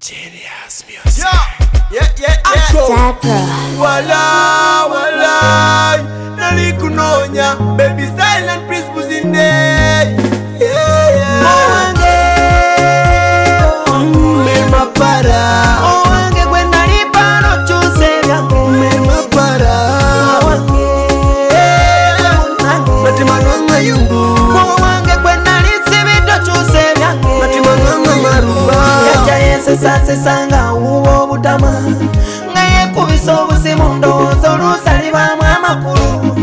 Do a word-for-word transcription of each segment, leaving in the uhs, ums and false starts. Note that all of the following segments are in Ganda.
Genius music. Yeah, yeah, yeah, yeah. Wala, wala. Nalikunonya, baby silent principles in there. Yeah, yeah. Owange, Mema para. owange gwe nalipa nokyuse byange. Mema para. Owange, Matima nganga yungu. owange gwe nalisibidde okyuse byange. Matima nganga maruba. Yajja yensesasesanga wuwo obutama nga yekubisa obusimu ndowooza olusalibwamu amakulu.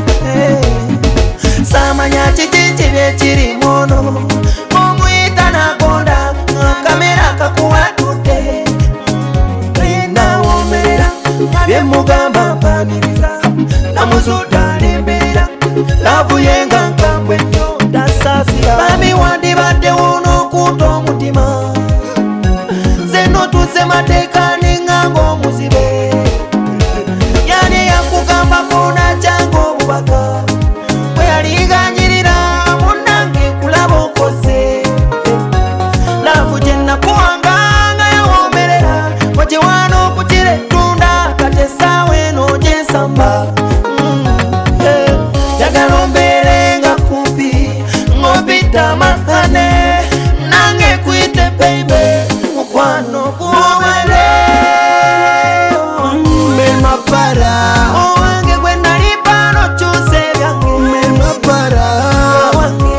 Samanya kiki kibi ekirimu ono omuyita nagonda kamera kakuwatudde nawomerera byemugamba mpaniriza namuzudda alemberera lavuye nga nkambwe nnyo tasasira bami wandibaddewo n'okuuta omutima zeno tuze mateeka nenganga omuzibe yani yakugambako najanga obubaka bwe yaliganyirira munange kulaba okoze lavu gye nakuwanga nga yawomerera wagiwaana okukira ettunda kati essaawa eno gyensamba yagala ombeere nga kumpi ng'opita makane nange kwite beibe mukwano kuwomere Mema para. owange gwe nalipa nokyuse byange Mema para. owange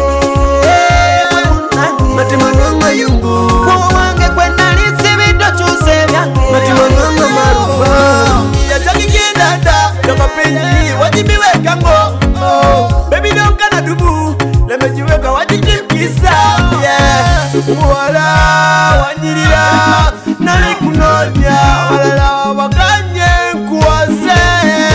Matima nganga yungu. owange gwe nalisibidde okyuse byange Matima nganga maruba. Yajagigenda da. Nakapenyi wajibiweka ngo. Oh, baby don't gonna dubu. Lemejiweka wajijikisa. Yeah. Wala wanyirira. Nalikunonya. Walala wakanye nkuwase.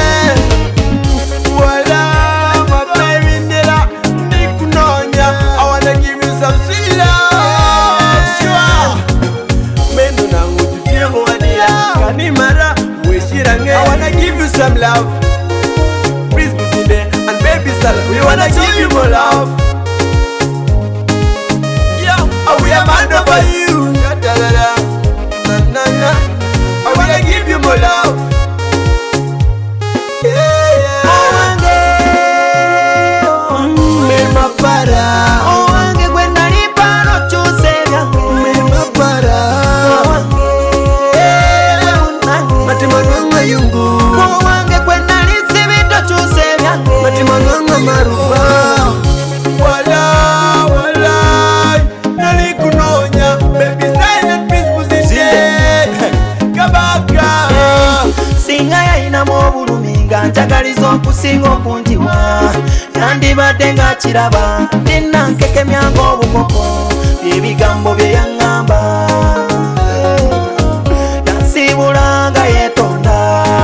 Wala mababy ndela. Nikunonya. I wanna give you some sweet love. Sure. Mendo nangu tufiemo wadia. Kanimara weshirange. I wanna give you some love. Please be today and baby Sala. We wanna give you more love. Yeah, oh, we are mad over you. Da, da, da, da. Na, na, na. I wanna give you more love. Yeah, yeah. owange Mema para. owange gwe nalipa nokyuse byange Mema para. Matima nganga yungu. owange gwe nalisibidde okyuse byange Matima nganga maruba. Wala, wala. Nalikunonya. Baby silent principles in there. Kabaka. singa yayinamu obulumi nga njagaliza okusinga okunjiwa yandibadde nga kiraba ninankekemyanga obukoko byebigambo bye yaŋŋamba yansiibula nga yeetonda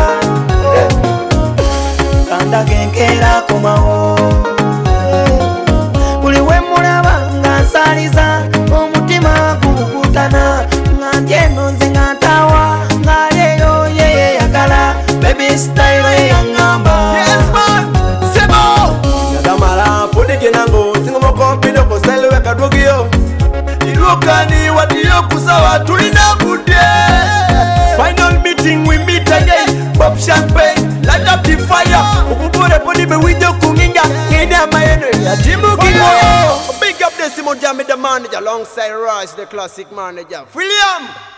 kandaga enkeera komawo buli we mulaba nga nsaaliza omutima gukutana nga ndyeno nze nga ntaawa ng'aleero yeyeyagala baby style eyaŋŋamba Yes, man. Sebo. Nagamala podeke nango singomo kompido ko style weka dogio. Ilokani wadiyo kusawa tulina bude. Final meeting we meet again. Pop champagne, light up the fire. Ukubure poni be wijo kunginga. Ngida mayeno ya timu kingo. Big up the Simon Jam the manager alongside Royce the classic manager. William.